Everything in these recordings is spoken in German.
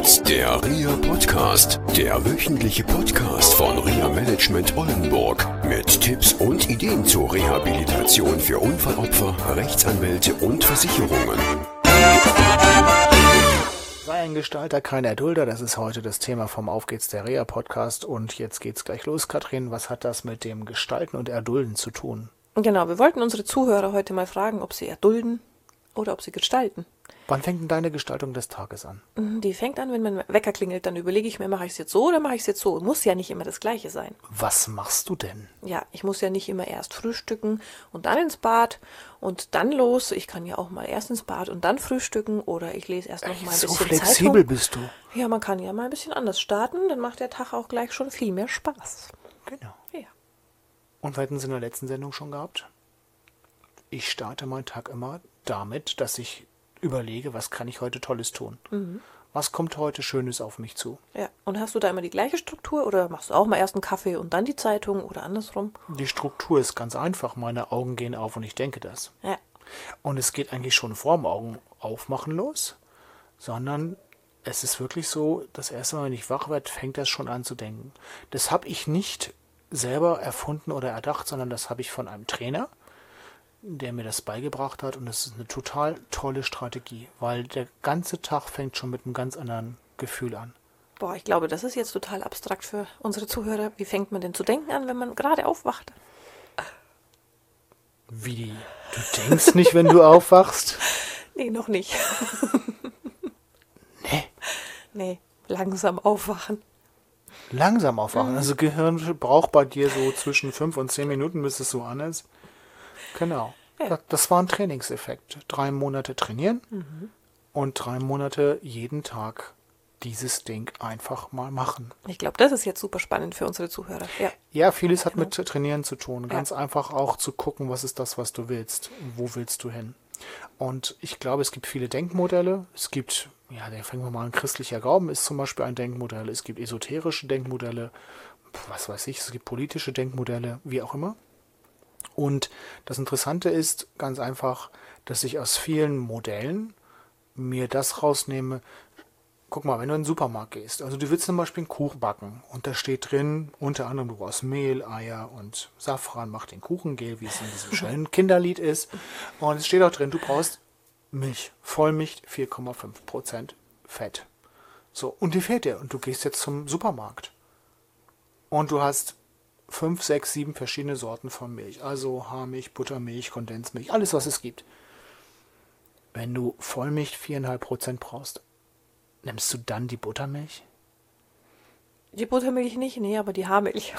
hört der RIA Podcast, der wöchentliche Podcast von RIA Management Oldenburg mit Tipps und Ideen zur Rehabilitation für Unfallopfer, Rechtsanwälte und Versicherungen. Sei ein Gestalter, kein Erdulder, das ist heute das Thema vom Auf geht's der RIA Podcast und jetzt geht's gleich los, Katrin. Was hat das mit dem Gestalten und Erdulden zu tun? Genau, wir wollten unsere Zuhörer heute mal fragen, ob sie erdulden oder ob sie gestalten. Wann fängt denn deine Gestaltung des Tages an? Die fängt an, wenn mein Wecker klingelt, dann überlege ich mir, mache ich es jetzt so oder mache ich es jetzt so. Muss ja nicht immer das Gleiche sein. Was machst du denn? Ja, ich muss ja nicht immer erst frühstücken und dann ins Bad und dann los. Ich kann ja auch mal erst ins Bad und dann frühstücken oder ich lese erst noch mal ein bisschen Zeitung. So flexibel bist du. Ja, man kann ja mal ein bisschen anders starten, dann macht der Tag auch gleich schon viel mehr Spaß. Genau. Ja. Und wir hatten es in der letzten Sendung schon gehabt. Ich starte meinen Tag immer damit, dass ich überlege, was kann ich heute Tolles tun? Was kommt heute Schönes auf mich zu? Ja, und hast du da immer die gleiche Struktur oder machst du auch mal erst einen Kaffee und dann die Zeitung oder andersrum? Die Struktur ist ganz einfach. Meine Augen gehen auf und ich denke das. Ja. Und es geht eigentlich schon vorm Augen aufmachen los, sondern es ist wirklich so, das erste Mal, wenn ich wach werde, fängt das schon an zu denken. Das habe ich nicht selber erfunden oder erdacht, sondern das habe ich von einem Trainer, der mir das beigebracht hat, und das ist eine total tolle Strategie, weil der ganze Tag fängt schon mit einem ganz anderen Gefühl an. Boah, ich glaube, das ist jetzt total abstrakt für unsere Zuhörer. Wie fängt man denn zu denken an, wenn man gerade aufwacht? Wie? Du denkst nicht, wenn du aufwachst? Nee, noch nicht. Nee. Nee, langsam aufwachen. Langsam aufwachen. Also Gehirn braucht bei dir so zwischen 5 und 10 Minuten, bis es so an ist. Genau. Ja. Das war ein Trainingseffekt. 3 Monate trainieren und 3 Monate jeden Tag dieses Ding einfach mal machen. Ich glaube, das ist jetzt super spannend für unsere Zuhörer. Ja. Ja, vieles hat mit Trainieren zu tun. Ganz einfach auch zu gucken, was ist das, was du willst. Wo willst du hin? Und ich glaube, es gibt viele Denkmodelle. Es gibt, ja, da fangen wir mal an, christlicher Glauben ist zum Beispiel ein Denkmodell. Es gibt esoterische Denkmodelle, was weiß ich, es gibt politische Denkmodelle, wie auch immer. Und das Interessante ist ganz einfach, dass ich aus vielen Modellen mir das rausnehme. Guck mal, wenn du in den Supermarkt gehst, also du willst zum Beispiel einen Kuchen backen und da steht drin, unter anderem du brauchst Mehl, Eier und Safran, macht den Kuchen gel, wie es in diesem schönen Kinderlied ist. Und es steht auch drin, du brauchst Milch, Vollmilch, 4,5% Fett. So, und die fehlt dir und du gehst jetzt zum Supermarkt und du hast 5, 6, 7 verschiedene Sorten von Milch. Also Haarmilch, Buttermilch, Kondensmilch, alles was es gibt. Wenn du Vollmilch 4,5% brauchst, nimmst du dann die Buttermilch? Die Buttermilch nicht, nee, aber die Haarmilch.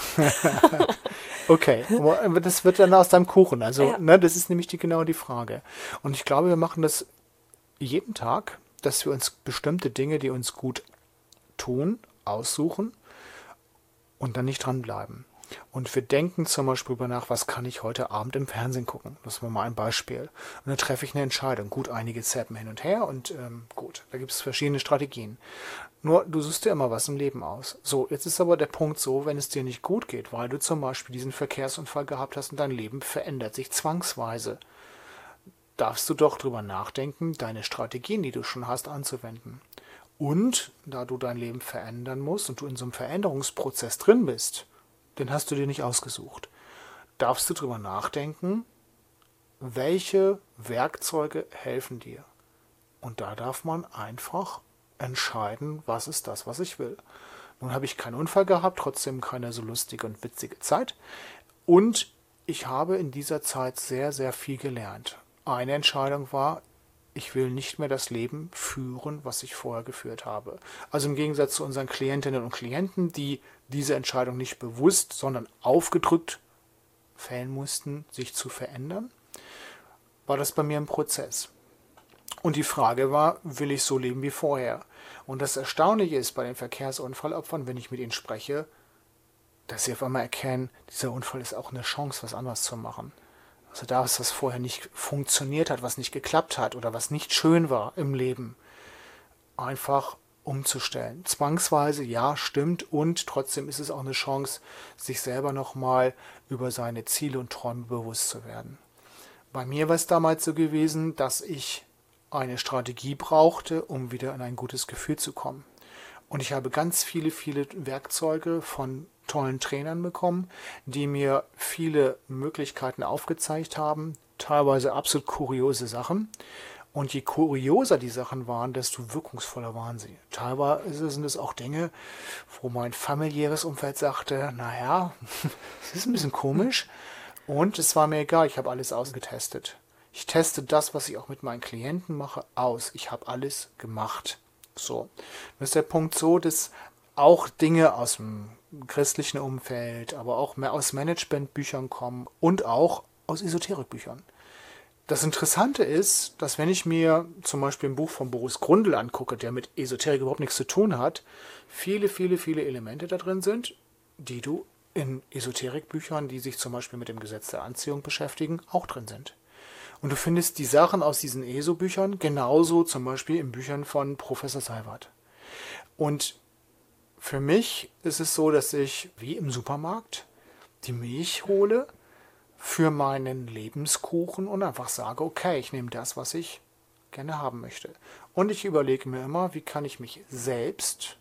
Okay, aber das wird dann aus deinem Kuchen. Also, Ja. das ist nämlich genau die Frage. Und ich glaube, wir machen das jeden Tag, dass wir uns bestimmte Dinge, die uns gut tun, aussuchen und dann nicht dranbleiben. Und wir denken zum Beispiel darüber nach, was kann ich heute Abend im Fernsehen gucken? Das war mal ein Beispiel. Und dann treffe ich eine Entscheidung. Gut, einige zappen hin und her und gut, da gibt es verschiedene Strategien. Nur, du suchst dir immer was im Leben aus. So, jetzt ist aber der Punkt so, wenn es dir nicht gut geht, weil du zum Beispiel diesen Verkehrsunfall gehabt hast und dein Leben verändert sich zwangsweise, darfst du doch drüber nachdenken, deine Strategien, die du schon hast, anzuwenden. Und, da du dein Leben verändern musst und du in so einem Veränderungsprozess drin bist, den hast du dir nicht ausgesucht, darfst du drüber nachdenken, welche Werkzeuge helfen dir. Und da darf man einfach entscheiden, was ist das, was ich will. Nun habe ich keinen Unfall gehabt, trotzdem keine so lustige und witzige Zeit. Und ich habe in dieser Zeit sehr, sehr viel gelernt. Eine Entscheidung war, ich will nicht mehr das Leben führen, was ich vorher geführt habe. Also im Gegensatz zu unseren Klientinnen und Klienten, die diese Entscheidung nicht bewusst, sondern aufgedrückt fällen mussten, sich zu verändern, war das bei mir ein Prozess. Und die Frage war, will ich so leben wie vorher? Und das Erstaunliche ist bei den Verkehrsunfallopfern, wenn ich mit ihnen spreche, dass sie auf einmal erkennen, dieser Unfall ist auch eine Chance, was anderes zu machen. Also da, was vorher nicht funktioniert hat, was nicht geklappt hat oder was nicht schön war im Leben, einfach umzustellen. Zwangsweise, ja, stimmt, und trotzdem ist es auch eine Chance, sich selber nochmal über seine Ziele und Träume bewusst zu werden. Bei mir war es damals so gewesen, dass ich eine Strategie brauchte, um wieder in ein gutes Gefühl zu kommen. Und ich habe ganz viele, viele Werkzeuge von tollen Trainern bekommen, die mir viele Möglichkeiten aufgezeigt haben, teilweise absolut kuriose Sachen. Und je kurioser die Sachen waren, desto wirkungsvoller waren sie. Teilweise sind es auch Dinge, wo mein familiäres Umfeld sagte, naja, das ist ein bisschen komisch. Und es war mir egal, ich habe alles ausgetestet. Ich teste das, was ich auch mit meinen Klienten mache, aus. Ich habe alles gemacht. So. Das ist der Punkt so, dass auch Dinge aus dem christlichen Umfeld, aber auch mehr aus Managementbüchern kommen und auch aus Esoterikbüchern. Das Interessante ist, dass wenn ich mir zum Beispiel ein Buch von Boris Grundl angucke, der mit Esoterik überhaupt nichts zu tun hat, viele, viele, viele Elemente da drin sind, die du in Esoterikbüchern, die sich zum Beispiel mit dem Gesetz der Anziehung beschäftigen, auch drin sind. Und du findest die Sachen aus diesen ESO-Büchern genauso zum Beispiel in Büchern von Professor Seiwert. Und für mich ist es so, dass ich wie im Supermarkt die Milch hole für meinen Lebenskuchen und einfach sage, okay, ich nehme das, was ich gerne haben möchte. Und ich überlege mir immer, wie kann ich mich selbst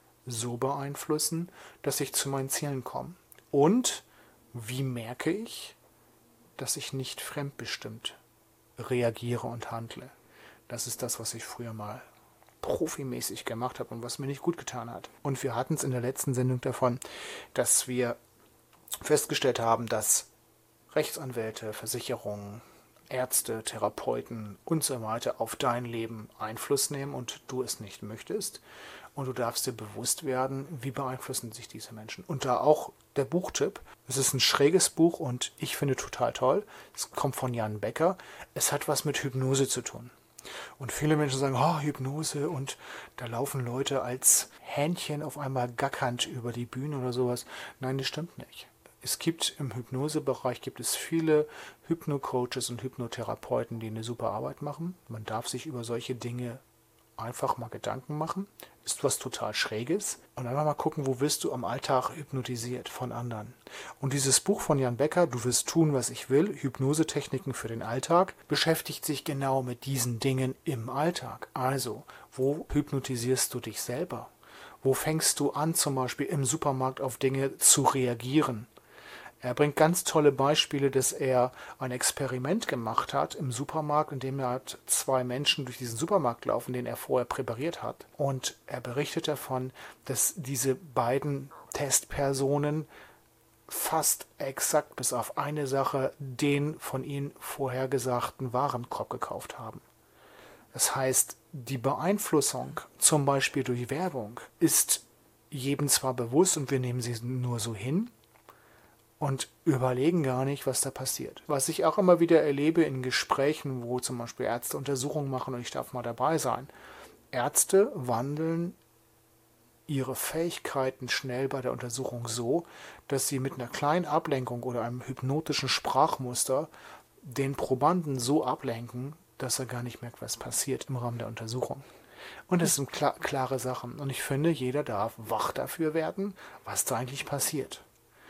so beeinflussen, dass ich zu meinen Zielen komme. Und wie merke ich, dass ich nicht fremdbestimmt reagiere und handle. Das ist das, was ich früher mal profimäßig gemacht habe und was mir nicht gut getan hat. Und wir hatten es in der letzten Sendung davon, dass wir festgestellt haben, dass Rechtsanwälte, Versicherungen, Ärzte, Therapeuten und so weiter auf dein Leben Einfluss nehmen und du es nicht möchtest. Und du darfst dir bewusst werden, wie beeinflussen sich diese Menschen. Und da auch der Buchtipp. Es ist ein schräges Buch und ich finde total toll. Es kommt von Jan Becker. Es hat was mit Hypnose zu tun. Und viele Menschen sagen, oh, Hypnose und da laufen Leute als Hähnchen auf einmal gackernd über die Bühne oder sowas. Nein, das stimmt nicht. Es gibt im Hypnosebereich viele Hypnocoaches und Hypnotherapeuten, die eine super Arbeit machen. Man darf sich über solche Dinge einfach mal Gedanken machen. Ist was total Schräges. Und einfach mal gucken, wo wirst du am Alltag hypnotisiert von anderen. Und dieses Buch von Jan Becker, Du wirst tun, was ich will, Hypnosetechniken für den Alltag, beschäftigt sich genau mit diesen Dingen im Alltag. Also, wo hypnotisierst du dich selber? Wo fängst du an, zum Beispiel im Supermarkt auf Dinge zu reagieren? Er bringt ganz tolle Beispiele, dass er ein Experiment gemacht hat im Supermarkt, in dem er 2 Menschen durch diesen Supermarkt laufen, den er vorher präpariert hat. Und er berichtet davon, dass diese beiden Testpersonen fast exakt bis auf eine Sache den von ihnen vorhergesagten Warenkorb gekauft haben. Das heißt, die Beeinflussung, zum Beispiel durch Werbung, ist jedem zwar bewusst und wir nehmen sie nur so hin, und überlegen gar nicht, was da passiert. Was ich auch immer wieder erlebe in Gesprächen, wo zum Beispiel Ärzte Untersuchungen machen und ich darf mal dabei sein. Ärzte wandeln ihre Fähigkeiten schnell bei der Untersuchung so, dass sie mit einer kleinen Ablenkung oder einem hypnotischen Sprachmuster den Probanden so ablenken, dass er gar nicht merkt, was passiert im Rahmen der Untersuchung. Und das sind klare Sachen. Und ich finde, jeder darf wach dafür werden, was da eigentlich passiert.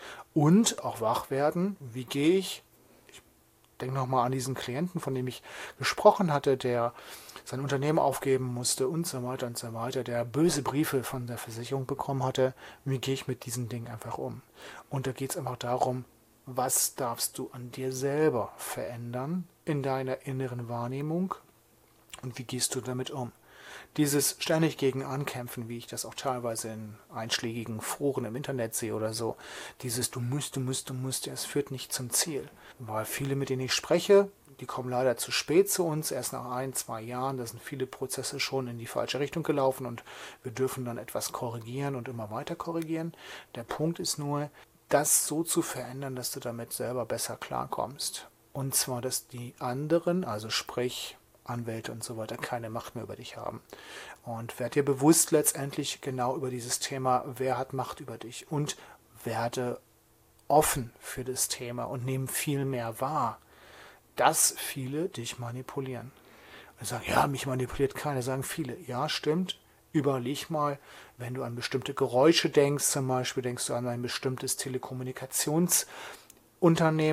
Und auch wach werden, wie gehe ich denke nochmal an diesen Klienten, von dem ich gesprochen hatte, der sein Unternehmen aufgeben musste und so weiter, der böse Briefe von der Versicherung bekommen hatte. Wie gehe ich mit diesen Dingen einfach um? Und da geht es einfach darum, was darfst du an dir selber verändern in deiner inneren Wahrnehmung und wie gehst du damit um? Dieses ständig gegen Ankämpfen, wie ich das auch teilweise in einschlägigen Foren im Internet sehe oder so, dieses du musst, es führt nicht zum Ziel. Weil viele, mit denen ich spreche, die kommen leider zu spät zu uns, erst nach 1-2 Jahren, da sind viele Prozesse schon in die falsche Richtung gelaufen und wir dürfen dann etwas korrigieren und immer weiter korrigieren. Der Punkt ist nur, das so zu verändern, dass du damit selber besser klarkommst. Und zwar, dass die anderen, also sprich Anwälte und so weiter, keine Macht mehr über dich haben. Und werd dir bewusst letztendlich genau über dieses Thema, wer hat Macht über dich, und werde offen für das Thema und nimm viel mehr wahr, dass viele dich manipulieren. Und sagen, ja, mich manipuliert keiner, sagen viele. Ja, stimmt. Überleg mal, wenn du an bestimmte Geräusche denkst, zum Beispiel denkst du an ein bestimmtes Telekommunikationsunternehmen,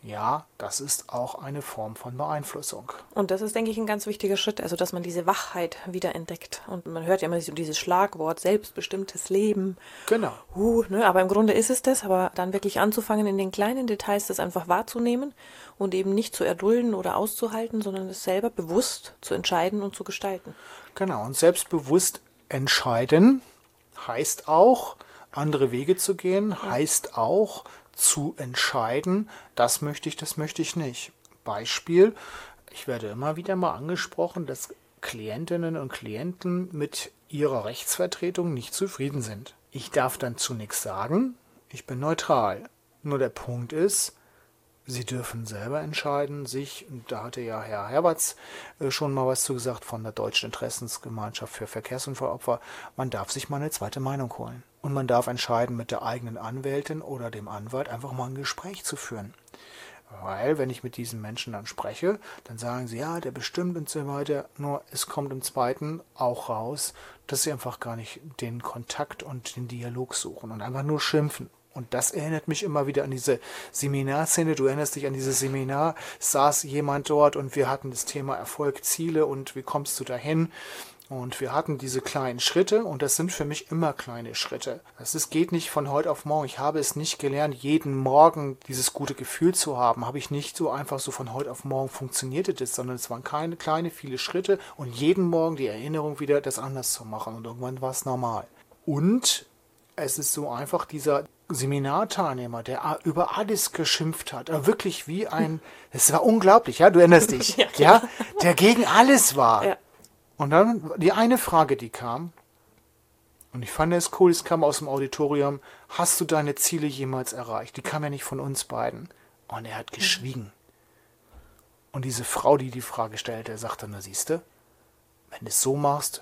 Ja, das ist auch eine Form von Beeinflussung. Und das ist, denke ich, ein ganz wichtiger Schritt, also dass man diese Wachheit wieder entdeckt. Und man hört ja immer dieses Schlagwort, selbstbestimmtes Leben. Genau. Aber im Grunde ist es das, aber dann wirklich anzufangen, in den kleinen Details das einfach wahrzunehmen und eben nicht zu erdulden oder auszuhalten, sondern es selber bewusst zu entscheiden und zu gestalten. Genau, und selbstbewusst entscheiden heißt auch, andere Wege zu gehen, heißt auch, zu entscheiden, das möchte ich nicht. Beispiel, ich werde immer wieder mal angesprochen, dass Klientinnen und Klienten mit ihrer Rechtsvertretung nicht zufrieden sind. Ich darf dann zu nichts sagen, ich bin neutral. Nur der Punkt ist, sie dürfen selber entscheiden, und da hatte ja Herr Herberts schon mal was zu gesagt von der Deutschen Interessensgemeinschaft für Verkehrsunfallopfer, man darf sich mal eine zweite Meinung holen. Und man darf entscheiden, mit der eigenen Anwältin oder dem Anwalt einfach mal ein Gespräch zu führen. Weil, wenn ich mit diesen Menschen dann spreche, dann sagen sie, ja, der bestimmt und so weiter. Nur es kommt im Zweiten auch raus, dass sie einfach gar nicht den Kontakt und den Dialog suchen und einfach nur schimpfen. Und das erinnert mich immer wieder an diese Seminarszene. Du erinnerst dich an dieses Seminar, saß jemand dort und wir hatten das Thema Erfolg, Ziele und wie kommst du dahin? Und wir hatten diese kleinen Schritte und das sind für mich immer kleine Schritte. Geht nicht von heute auf morgen. Ich habe es nicht gelernt, jeden Morgen dieses gute Gefühl zu haben. Habe ich nicht so einfach so von heute auf morgen funktionierte das, sondern es waren kleine, viele Schritte und jeden Morgen die Erinnerung wieder, das anders zu machen. Und irgendwann war es normal. Und es ist so einfach dieser Seminarteilnehmer, der über alles geschimpft hat, wirklich es war unglaublich, ja, du erinnerst dich, ja, der gegen alles war. Ja. Und dann die eine Frage, die kam, und ich fand es cool, es kam aus dem Auditorium, hast du deine Ziele jemals erreicht? Die kam ja nicht von uns beiden. Und er hat geschwiegen. Und diese Frau, die die Frage stellte, sagte, na siehste, wenn du es so machst,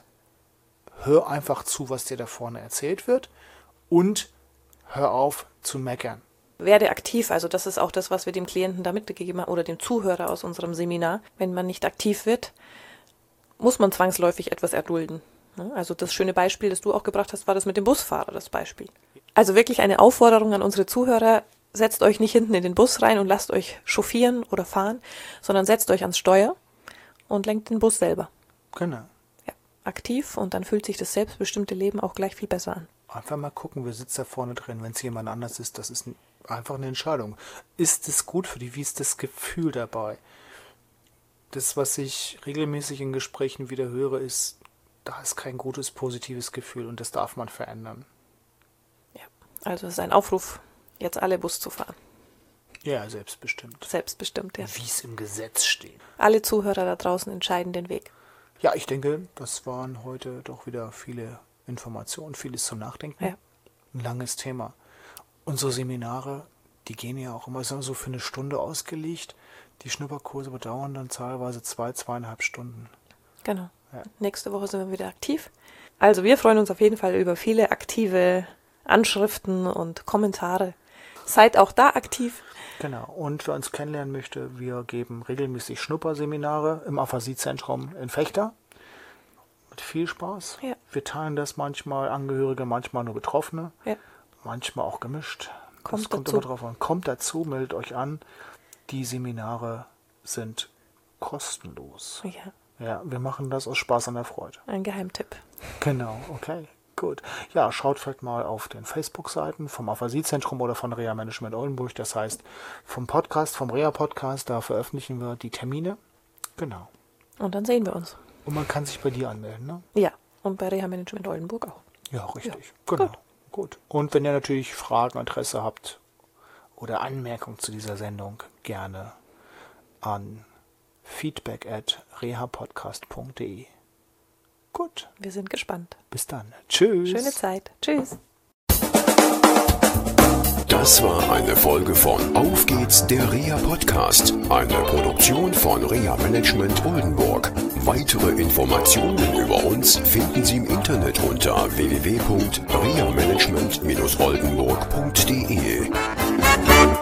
hör einfach zu, was dir da vorne erzählt wird und hör auf zu meckern. Werde aktiv, also das ist auch das, was wir dem Klienten da mitgegeben haben oder dem Zuhörer aus unserem Seminar. Wenn man nicht aktiv wird, muss man zwangsläufig etwas erdulden. Also das schöne Beispiel, das du auch gebracht hast, war das mit dem Busfahrer, das Beispiel. Also wirklich eine Aufforderung an unsere Zuhörer, setzt euch nicht hinten in den Bus rein und lasst euch chauffieren oder fahren, sondern setzt euch ans Steuer und lenkt den Bus selber. Genau. Ja, aktiv und dann fühlt sich das selbstbestimmte Leben auch gleich viel besser an. Einfach mal gucken, wer sitzt da vorne drin. Wenn es jemand anders ist, das ist einfach eine Entscheidung. Ist es gut für dich? Wie ist das Gefühl dabei? Das, was ich regelmäßig in Gesprächen wieder höre, ist, da ist kein gutes, positives Gefühl und das darf man verändern. Ja, also es ist ein Aufruf, jetzt alle Bus zu fahren. Ja, selbstbestimmt. Selbstbestimmt, ja. Wie es im Gesetz steht. Alle Zuhörer da draußen entscheiden den Weg. Ja, ich denke, das waren heute doch wieder viele Informationen, vieles zum Nachdenken. Ja. Ein langes Thema. Unsere Seminare, die gehen ja auch immer so für eine Stunde ausgelegt. Die Schnupperkurse bedauern dann teilweise 2,5 Stunden. Genau. Ja. Nächste Woche sind wir wieder aktiv. Also wir freuen uns auf jeden Fall über viele aktive Anschriften und Kommentare. Seid auch da aktiv. Genau. Und wer uns kennenlernen möchte, wir geben regelmäßig Schnupperseminare im Aphasiezentrum in Vechta. Mit viel Spaß. Ja. Wir teilen das manchmal Angehörige, manchmal nur Betroffene. Ja. Manchmal auch gemischt. Das kommt immer drauf an. Kommt dazu, meldet euch an. Die Seminare sind kostenlos. Ja. Ja, wir machen das aus Spaß an der Freude. Ein Geheimtipp. Genau, okay, gut. Ja, schaut vielleicht mal auf den Facebook-Seiten vom Aphasiezentrum oder von Reha Management Oldenburg. Das heißt, vom Reha-Podcast, da veröffentlichen wir die Termine. Genau. Und dann sehen wir uns. Und man kann sich bei dir anmelden, ne? Ja, und bei Reha Management Oldenburg auch. Ja, richtig. Ja. Genau, gut. Und wenn ihr natürlich Fragen, Interesse habt oder Anmerkungen zu dieser Sendung, gerne an feedback@rehapodcast.de. Gut. Wir sind gespannt. Bis dann. Tschüss. Schöne Zeit. Tschüss. Das war eine Folge von Auf geht's, der Reha Podcast, eine Produktion von Reha Management Oldenburg. Weitere Informationen über uns finden Sie im Internet unter www.rehamanagement-oldenburg.de.